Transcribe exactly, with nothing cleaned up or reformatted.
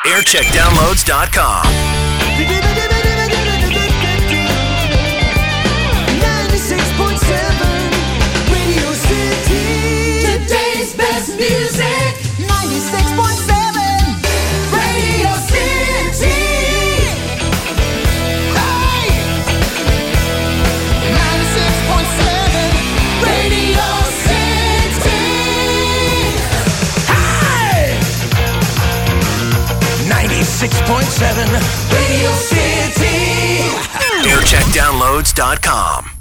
aircheck downloads dot com. ninety-six point seven Radio City. Today's best music. ninety-six point seven Radio City. Hey! ninety-six point seven Radio City. Hey! ninety-six point seven Radio City. aircheck downloads dot com.